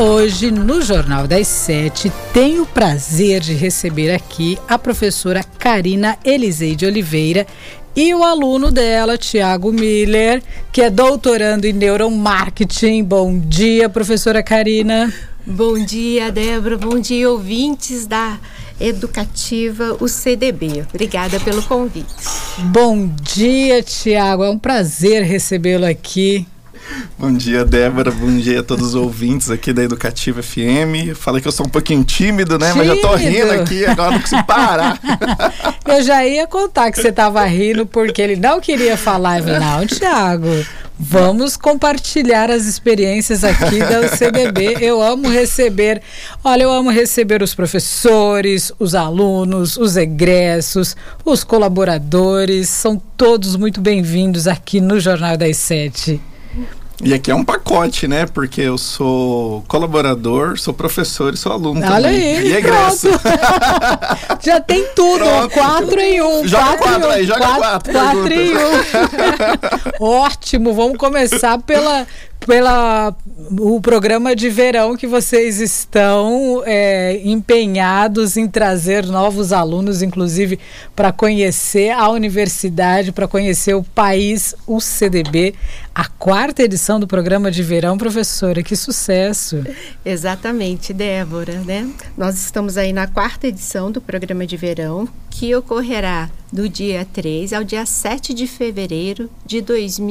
Hoje, no Jornal das 7, tenho o prazer de receber aqui a professora Karina Eliseide Oliveira e o aluno dela, Tiago Miller, que é doutorando em neuromarketing. Bom dia, professora Karina. Bom dia, Débora. Bom dia, ouvintes da Educativa, o CDB. Obrigada pelo convite. Bom dia, Tiago. É um prazer recebê-lo aqui. Bom dia, Débora. Bom dia a todos os ouvintes aqui da Educativa FM. Falei que eu sou um pouquinho tímido, né? Mas já tô rindo aqui, agora não consigo parar. Eu já ia contar que você estava rindo porque ele não queria falar. Eu falei, não, Tiago, vamos compartilhar as experiências aqui da CDB. Eu amo receber os professores, os alunos, os egressos, os colaboradores. São todos muito bem-vindos aqui no Jornal das 7. E aqui é um pacote, né? Porque eu sou colaborador, sou professor e sou aluno Olha também. Aí, e egresso. Já tem tudo, 4 em 1. Joga 4 aí, joga 4. 4 em 1. Ótimo, vamos começar pela o programa de verão que vocês estão empenhados em trazer novos alunos, inclusive para conhecer a universidade, para conhecer o país, o CDB, a 4ª edição do programa de verão. Professora, que sucesso! Exatamente, Débora, né? Nós estamos aí na 4ª edição do programa de verão, que ocorrerá do dia 3 ao dia 7 de fevereiro de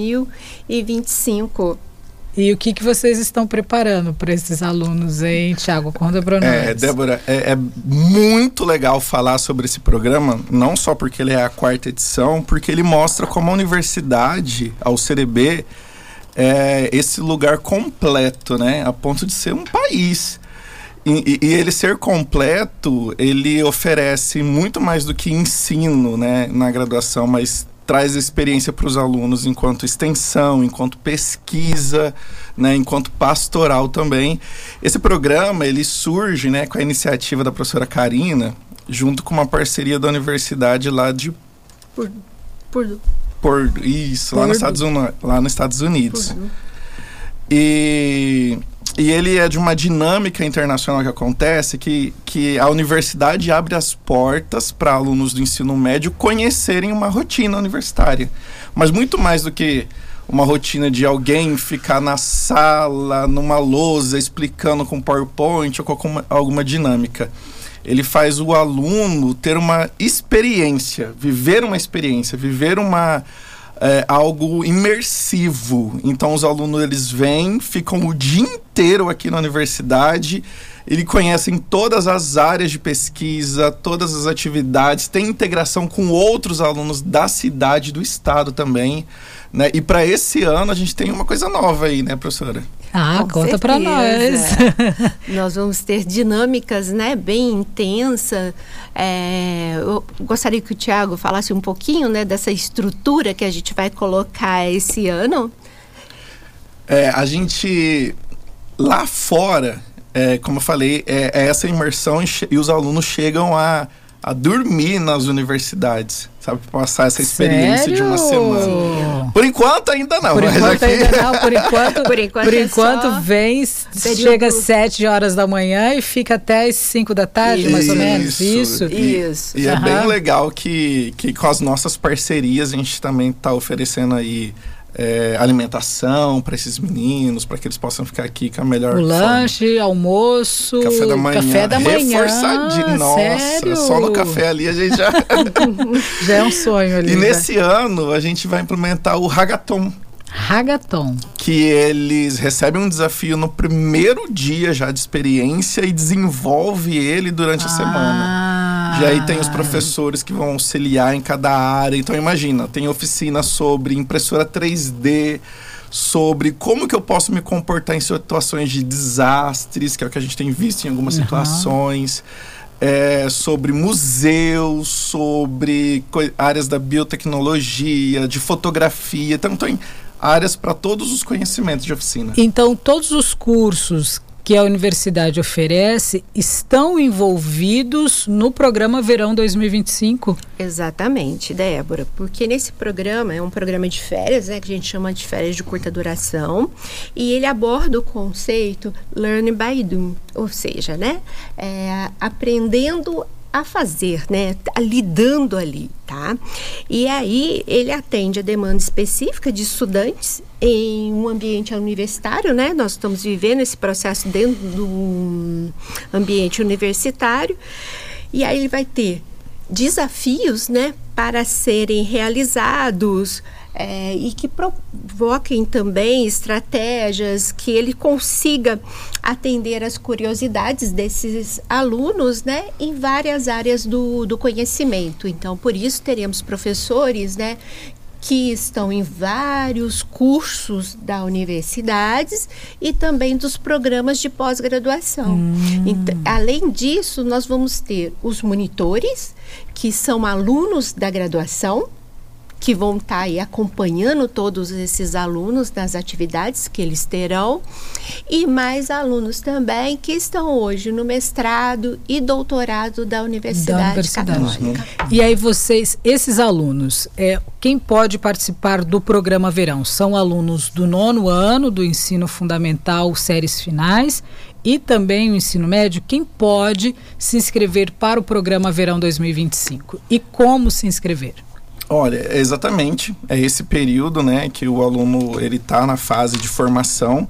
2025. E o que vocês estão preparando para esses alunos, hein, Tiago? Conta para nós. Débora, é muito legal falar sobre esse programa, não só porque ele é a 4ª edição, porque ele mostra como a universidade, ao CDB, é esse lugar completo, né? A ponto de ser um país. E ele ser completo, ele oferece muito mais do que ensino, né, na graduação, mas traz experiência para os alunos enquanto extensão, enquanto pesquisa, né, enquanto pastoral também. Esse programa, ele surge, né, com a iniciativa da professora Karina, junto com uma parceria da universidade lá de... lá nos Estados Unidos. E ele é de uma dinâmica internacional que acontece que a universidade abre as portas para alunos do ensino médio conhecerem uma rotina universitária. Mas muito mais do que uma rotina de alguém ficar na sala, numa lousa, explicando com PowerPoint ou com alguma dinâmica. Ele faz o aluno ter uma experiência, viver algo imersivo. Então os alunos, eles vêm, ficam o dia inteiro aqui na universidade, eles conhecem todas as áreas de pesquisa, todas as atividades, tem integração com outros alunos da cidade e do estado também, né? E para esse ano a gente tem uma coisa nova aí, né, professora? Conta para nós. Nós vamos ter dinâmicas, né, bem intensas. Eu gostaria que o Tiago falasse um pouquinho, né, dessa estrutura que a gente vai colocar esse ano. A gente, lá fora, como eu falei, é essa imersão e os alunos chegam a dormir nas universidades, sabe? Passar essa experiência. Sério? De uma semana. Por enquanto ainda não. Por enquanto vem, chega às 7 horas da manhã e fica até às 5 da tarde, mais ou menos. Isso. E é bem legal que com as nossas parcerias a gente também está oferecendo aí alimentação para esses meninos, para que eles possam ficar aqui com a melhor forma. Lanche, almoço, café da manhã. Reforçadinho. Nossa, sério? Só no café ali a gente já... já é um sonho ali. E nesse ano a gente vai implementar o Hackathon. Que eles recebem um desafio no primeiro dia já de experiência e desenvolve ele durante a semana. E aí tem os professores que vão auxiliar em cada área. Então imagina, tem oficina sobre impressora 3D, sobre como que eu posso me comportar em situações de desastres, que é o que a gente tem visto em algumas situações. Sobre museus, sobre áreas da biotecnologia, de fotografia. Então tem áreas para todos os conhecimentos de oficina. Então todos os cursos que a universidade oferece estão envolvidos no programa Verão 2025? Exatamente, Débora, porque nesse programa, é um programa de férias, né, que a gente chama de férias de curta duração, e ele aborda o conceito Learn by Doing, ou seja, né, aprendendo a fazer, né, lidando ali, tá? E aí ele atende a demanda específica de estudantes em um ambiente universitário, né? Nós estamos vivendo esse processo dentro do ambiente universitário, e aí ele vai ter desafios, né, para serem realizados, e que provoquem também estratégias que ele consiga atender as curiosidades desses alunos, né, em várias áreas do conhecimento. Então, por isso teremos professores, né, que estão em vários cursos da universidades e também dos programas de pós-graduação. Então, além disso, nós vamos ter os monitores, que são alunos da graduação, que vão estar aí acompanhando todos esses alunos nas atividades que eles terão, e mais alunos também que estão hoje no mestrado e doutorado da Universidade Católica. E aí vocês, esses alunos, quem pode participar do programa Verão? São alunos do 9º ano do ensino fundamental, séries finais, e também o ensino médio. Quem pode se inscrever para o programa Verão 2025? E como se inscrever? Olha, exatamente, é esse período, né, que o aluno ele está na fase de formação,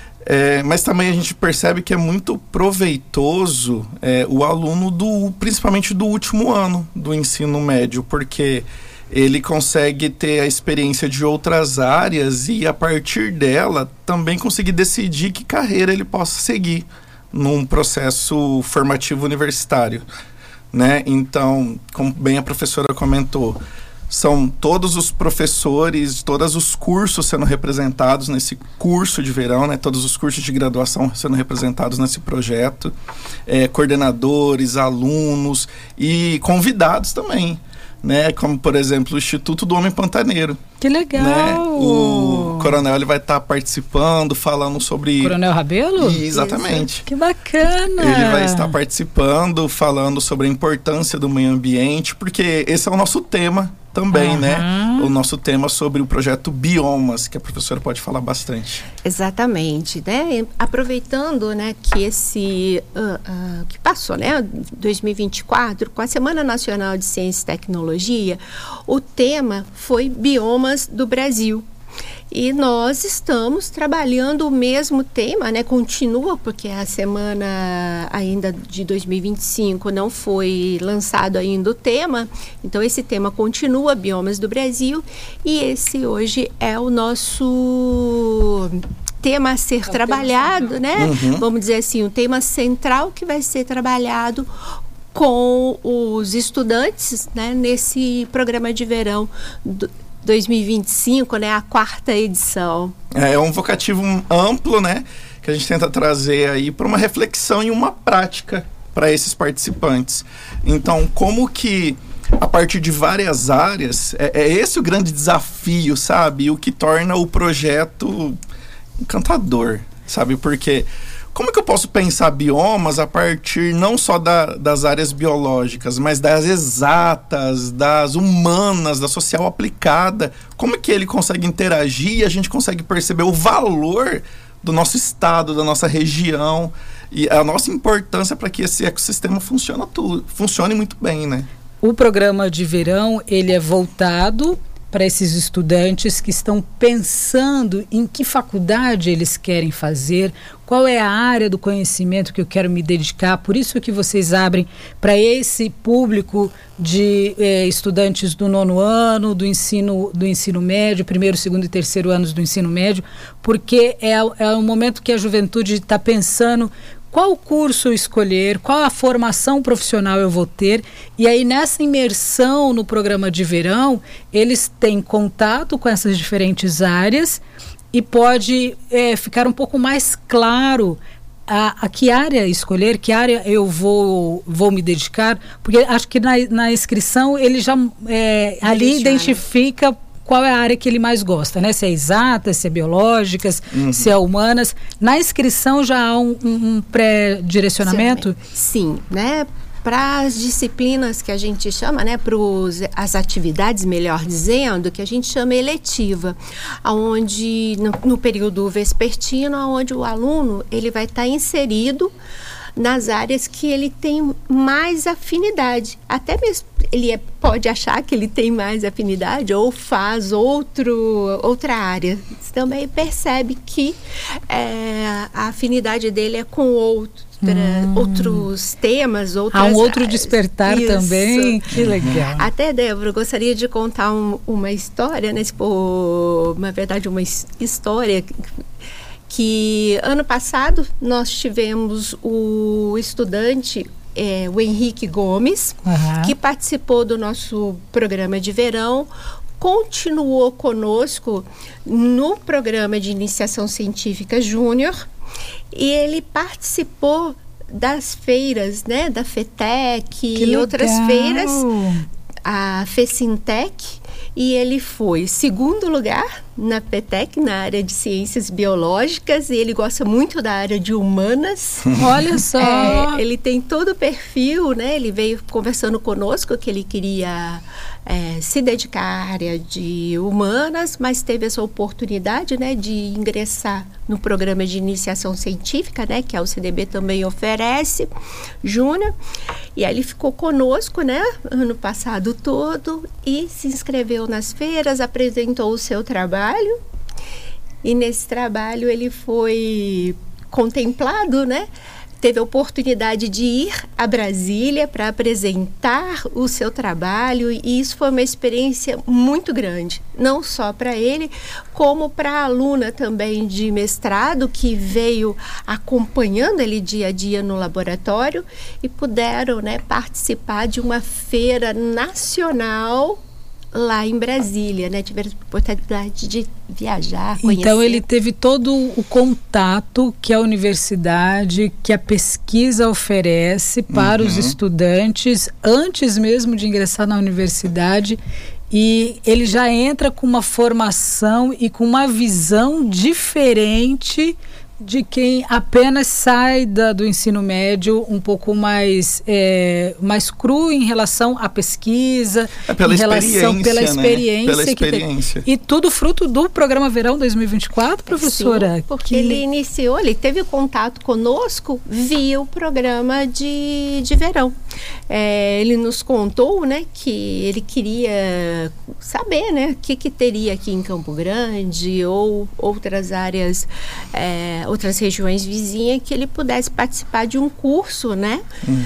mas também a gente percebe que é muito proveitoso o aluno principalmente do último ano do ensino médio, porque ele consegue ter a experiência de outras áreas e a partir dela também conseguir decidir que carreira ele possa seguir num processo formativo universitário, né? Então, como bem a professora comentou, são todos os professores, todos os cursos sendo representados nesse curso de verão, né? Todos os cursos de graduação sendo representados nesse projeto, coordenadores, alunos e convidados também, né? Como, por exemplo, o Instituto do Homem Pantaneiro. Que legal! Né? O coronel ele vai estar participando, falando sobre... Coronel Rabelo? Exatamente. Isso. Que bacana! Ele vai estar participando, falando sobre a importância do meio ambiente, porque esse é o nosso tema também, né? O nosso tema sobre o projeto Biomas, que a professora pode falar bastante. Exatamente, né? Aproveitando, né, que esse que passou, né, 2024, com a Semana Nacional de Ciência e Tecnologia, o tema foi Biomas do Brasil. E nós estamos trabalhando o mesmo tema, né? Continua, porque a semana ainda de 2025 não foi lançado ainda o tema. Então, esse tema continua, Biomas do Brasil. E esse hoje é o nosso tema a ser trabalhado, né? Vamos dizer assim, o tema central que vai ser trabalhado com os estudantes, né? Nesse programa de verão 2025, né, a 4ª edição. É um vocativo amplo, né, que a gente tenta trazer aí para uma reflexão e uma prática para esses participantes. Então, como que a partir de várias áreas, é esse o grande desafio, sabe? O que torna o projeto encantador, sabe? Porque como que eu posso pensar biomas a partir não só das áreas biológicas, mas das exatas, das humanas, da social aplicada? Como que ele consegue interagir e a gente consegue perceber o valor do nosso estado, da nossa região e a nossa importância para que esse ecossistema funcione muito bem, né? O programa de verão, ele é voltado para esses estudantes que estão pensando em que faculdade eles querem fazer, qual é a área do conhecimento que eu quero me dedicar. Por isso que vocês abrem para esse público de estudantes do 9º ano, do ensino médio, 1º, 2º e 3º anos do ensino médio, porque é o momento que a juventude está pensando qual curso escolher, qual a formação profissional eu vou ter, e aí nessa imersão no programa de verão, eles têm contato com essas diferentes áreas e pode ficar um pouco mais claro a que área escolher, que área eu vou me dedicar, porque acho que na inscrição ele já ali identifica qual é a área que ele mais gosta, né? Se é exatas, se é biológicas, se é humanas. Na inscrição já há um pré-direcionamento? Sim, né? Para as disciplinas que a gente chama, né, para as atividades, melhor dizendo, que a gente chama eletiva, onde no período vespertino, onde o aluno ele vai estar inserido nas áreas que ele tem mais afinidade. Até mesmo ele pode achar que ele tem mais afinidade ou faz outra área. Você também percebe que a afinidade dele é com outros temas, outras há um outro áreas. Despertar Isso. Também, que legal. Até, Débora, eu gostaria de contar uma história, né? Na verdade, uma história que ano passado nós tivemos o estudante, o Henrique Gomes, que participou do nosso programa de verão, continuou conosco no programa de iniciação científica júnior, e ele participou das feiras, né, da FETEC e outras feiras, a FECINTEC, e ele foi segundo lugar na FETEC, na área de ciências biológicas, e ele gosta muito da área de humanas. Olha só! Ele tem todo o perfil, né? Ele veio conversando conosco que ele queria se dedicar à área de humanas, mas teve essa oportunidade, né, de ingressar no programa de iniciação científica, né, que a UCDB também oferece, júnior. E aí ele ficou conosco, né, ano passado todo, e se inscreveu nas feiras, apresentou o seu trabalho, e nesse trabalho ele foi contemplado, né? Teve a oportunidade de ir a Brasília para apresentar o seu trabalho, e isso foi uma experiência muito grande, não só para ele, como para a aluna também de mestrado, que veio acompanhando ele dia a dia no laboratório, e puderam, né, participar de uma feira nacional lá em Brasília, né? Tiveram a oportunidade de viajar, conhecer. Então ele teve todo o contato que a universidade, que a pesquisa oferece para os estudantes antes mesmo de ingressar na universidade, e ele já entra com uma formação e com uma visão diferente de quem apenas sai do ensino médio um pouco mais cru em relação à pesquisa, pela experiência. E tudo fruto do programa Verão 2024, professora? Sim, porque ele teve contato conosco via o programa de verão. Ele nos contou, né, que ele queria saber, né, o que teria aqui em Campo Grande ou outras áreas, outras regiões vizinhas, que ele pudesse participar de um curso, né,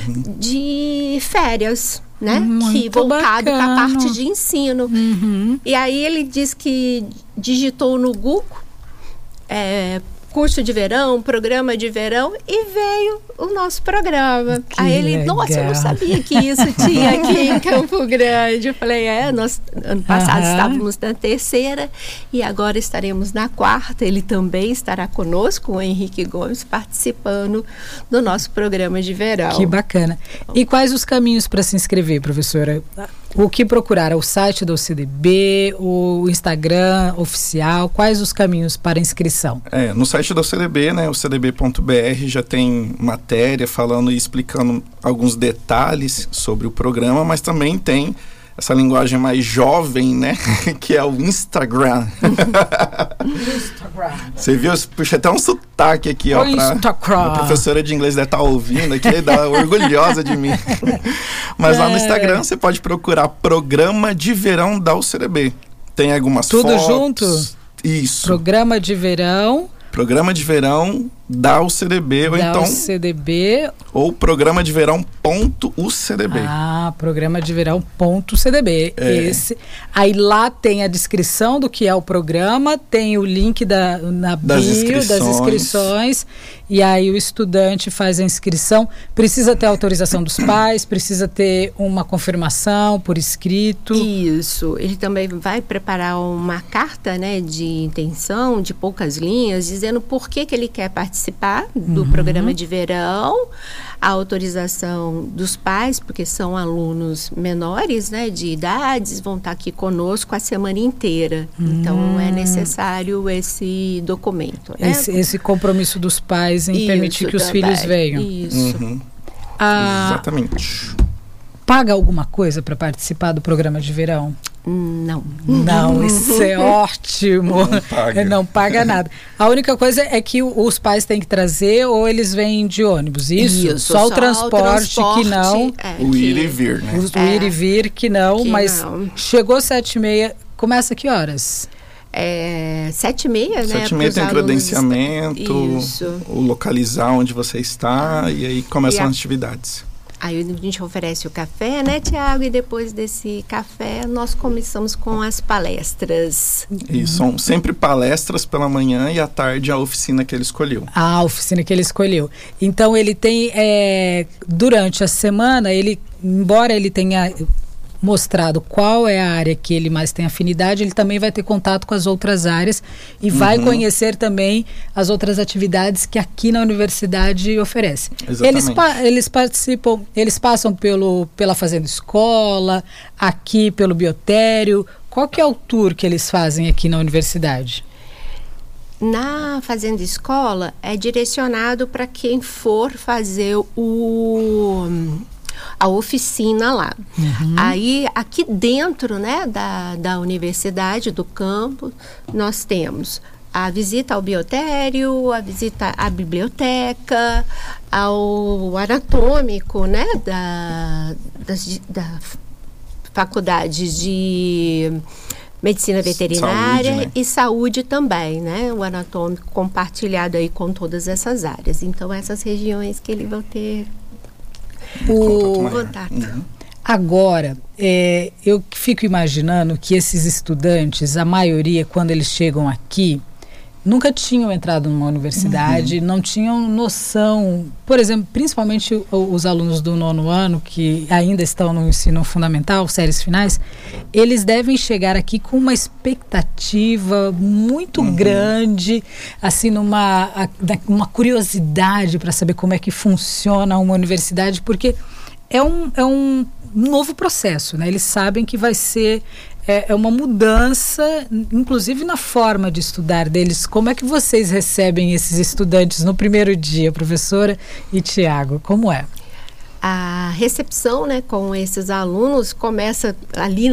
de férias, né, que voltado para a parte de ensino. E aí ele diz que digitou no Google curso de verão, programa de verão, e veio o nosso programa. Que aí ele, legal. nossa, eu não sabia que isso tinha aqui em Campo Grande. Eu falei, nós ano passado estávamos na 3ª e agora estaremos na 4ª. Ele também estará conosco, o Henrique Gomes, participando do nosso programa de verão. Que bacana. E quais os caminhos para se inscrever, professora? O que procurar? O site da UCDB, o Instagram oficial? Quais os caminhos para inscrição? No site da UCDB, né, ucdb.br, já tem matéria falando e explicando alguns detalhes sobre o programa, mas também tem essa linguagem mais jovem, né, que é o Instagram. Você viu? Puxa até um sotaque aqui, ó, a professora de inglês deve estar ouvindo aqui, dá orgulhosa de mim. Mas lá no Instagram você pode procurar Programa de Verão da UCDB. Tem algumas fotos. Tudo junto? Isso. Programa de Verão da UCDB, ou então UCDB, ou Programa de Verão .ucdb. Programa de Verão.cdb. Esse. Aí lá tem a descrição do que é o programa, tem o link na bio das inscrições, e aí o estudante faz a inscrição. Precisa ter autorização dos pais, precisa ter uma confirmação por escrito. Isso. Ele também vai preparar uma carta, né, de intenção, de poucas linhas, dizendo por que ele quer participar do programa de verão, a autorização dos pais, porque são alunos menores, né, de idades, vão estar aqui conosco a semana inteira. Então, é necessário esse documento. Né? Esse compromisso dos pais em permitir que os filhos venham. Isso. Exatamente. Paga alguma coisa para participar do programa de verão? Não, isso é ótimo. Não paga nada. A única coisa é que os pais têm que trazer ou eles vêm de ônibus. Isso só o transporte que não. O ir e vir, né? O ir e vir que não, mas chegou 7h30, começa que horas? 7h30, né? 7h30 tem credenciamento, o localizar onde você está e aí começam as atividades. Aí a gente oferece o café, né, Tiago? E depois desse café, nós começamos com as palestras. E são sempre palestras pela manhã e à tarde a oficina que ele escolheu. A oficina que ele escolheu. Então, ele tem, durante a semana, embora ele tenha mostrado qual é a área que ele mais tem afinidade, ele também vai ter contato com as outras áreas e vai conhecer também as outras atividades que aqui na universidade oferece. Eles participam, eles passam pela Fazenda Escola, aqui pelo Biotério. Qual que é o tour que eles fazem aqui na universidade? Na Fazenda Escola é direcionado para quem for fazer a oficina lá. Aí, aqui dentro, né, da universidade, do campus, nós temos a visita ao biotério, a visita à biblioteca, ao anatômico, né, da faculdade de medicina veterinária, saúde, né? E saúde também, né, o anatômico compartilhado aí com todas essas áreas. Então, essas regiões que ele vai ter contato. Agora, eu fico imaginando que esses estudantes, a maioria, quando eles chegam aqui, nunca tinham entrado numa universidade, não tinham noção, por exemplo, principalmente os alunos do 9º ano, que ainda estão no ensino fundamental, séries finais, eles devem chegar aqui com uma expectativa muito grande, assim, uma curiosidade para saber como é que funciona uma universidade, porque é um novo processo, né? Eles sabem que vai ser uma mudança, inclusive na forma de estudar deles. Como é que vocês recebem esses estudantes no primeiro dia, professora e Tiago? Como é? A recepção, né, com esses alunos começa ali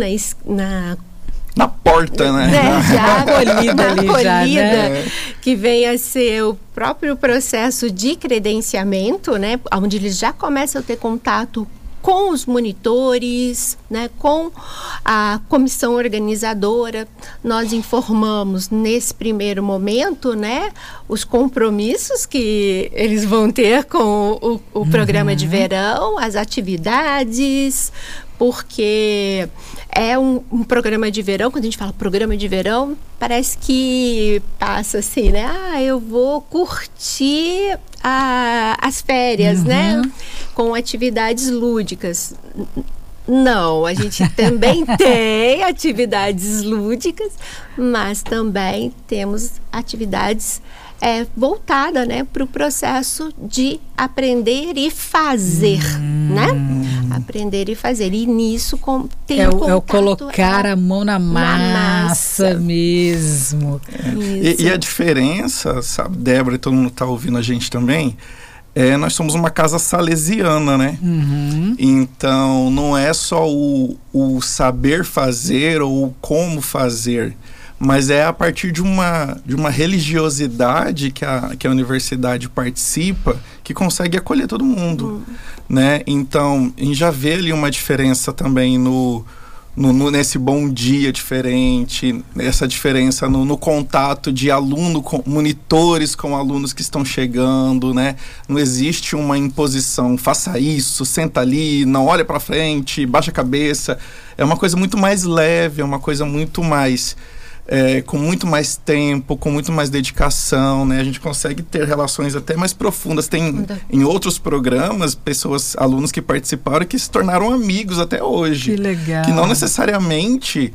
na porta, né? Já acolhida ali, já, né? Que vem a ser o próprio processo de credenciamento, né? Onde eles já começam a ter contato com os monitores, né, com a comissão organizadora. Nós informamos nesse primeiro momento, né, os compromissos que eles vão ter com o programa de verão, as atividades, porque é um programa de verão. Quando a gente fala programa de verão, parece que passa assim, né? Eu vou curtir as férias, né? Com atividades lúdicas. Não, a gente também tem atividades lúdicas, mas também temos atividades voltada, né, para o processo de aprender e fazer, né? Aprender e fazer. E nisso tem um contato, é o colocar a mão na massa mesmo. E a diferença, sabe, Débora, e todo mundo está ouvindo a gente também, nós somos uma casa salesiana, né? Então, não é só o saber fazer ou como fazer, mas é a partir de uma religiosidade que a universidade participa, que consegue acolher todo mundo, né? Então, a gente já vê ali uma diferença também nesse bom dia diferente, essa diferença no contato de aluno com monitores com alunos que estão chegando, né? Não existe uma imposição, faça isso, senta ali, não olha para frente, baixa a cabeça. É uma coisa muito mais leve, é uma coisa muito mais com muito mais tempo, com muito mais dedicação, né? A gente consegue ter relações até mais profundas. Tem em outros programas alunos que participaram que se tornaram amigos até hoje. Que legal. Que não necessariamente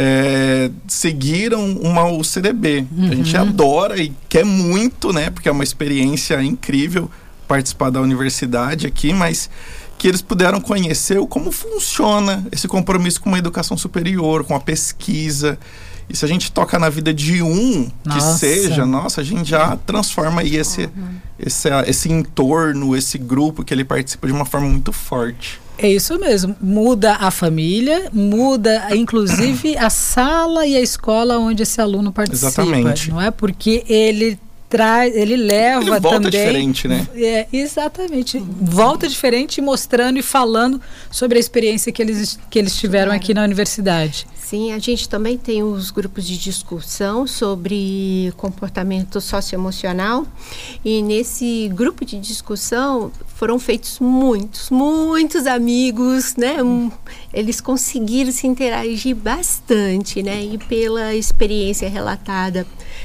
seguiram o CDB. A gente adora e quer muito, né? Porque é uma experiência incrível, participar da universidade aqui, mas que eles puderam conhecer como funciona esse compromisso com uma educação superior, com a pesquisa. E se a gente toca na vida de que seja, a gente já transforma aí esse entorno, esse grupo que ele participa de uma forma muito forte. É isso mesmo, muda a família, muda inclusive a sala e a escola onde esse aluno participa. Exatamente. Não é? Porque ele leva ele volta também, diferente, né? Exatamente, volta diferente, mostrando e falando sobre a experiência que eles tiveram aqui na universidade. Sim, a gente também tem os grupos de discussão sobre comportamento socioemocional, e nesse grupo de discussão foram feitos muitos amigos, né? Eles conseguiram se interagir bastante, né? E pela experiência relatada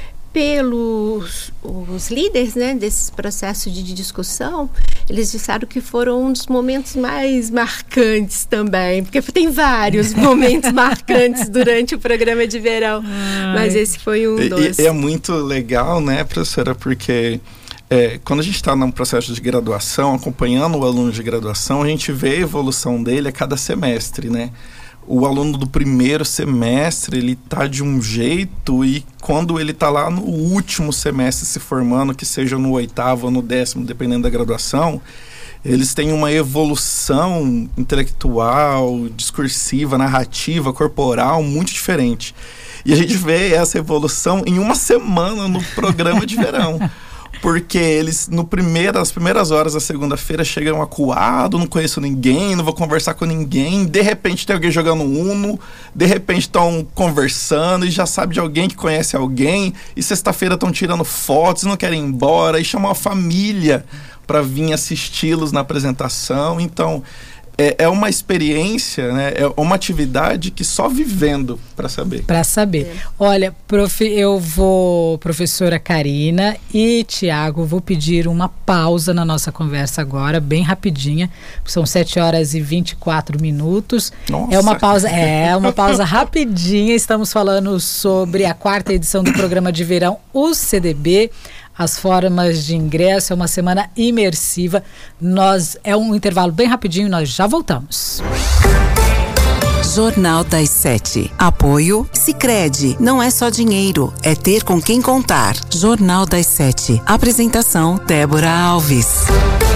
pelos os líderes, né, desses processos de discussão, eles disseram que foram um dos momentos mais marcantes também, porque tem vários momentos marcantes durante o programa de verão, mas esse foi um dos. E é muito legal, né, professora, porque quando a gente está num processo de graduação, acompanhando o aluno de graduação, a gente vê a evolução dele a cada semestre, né? O aluno do primeiro semestre, ele tá de um jeito, e quando ele tá lá no último semestre se formando, que seja no 8º ou no 10º, dependendo da graduação, eles têm uma evolução intelectual, discursiva, narrativa, corporal, muito diferente. E a gente vê essa evolução em uma semana no programa de verão. Porque eles, nas primeiras horas da segunda-feira, chegam acuados, não conheço ninguém, não vou conversar com ninguém. De repente tem alguém jogando Uno, de repente estão conversando e já sabe de alguém que conhece alguém. E sexta-feira estão tirando fotos, não querem ir embora, e chamam a família para vir assisti-los na apresentação. Então, é uma experiência, né? É uma atividade que só vivendo para saber. Para saber. Olha, professora Karina e Tiago, vou pedir uma pausa na nossa conversa agora, bem rapidinha. São 7h24. Nossa. É uma pausa rapidinha. Estamos falando sobre a 4ª edição do programa de verão, o CDB. As formas de ingresso, é uma semana imersiva. É um intervalo bem rapidinho, nós já voltamos. Jornal das 7. Apoio Sicredi. Não é só dinheiro, é ter com quem contar. Jornal das 7. Apresentação Débora Alves.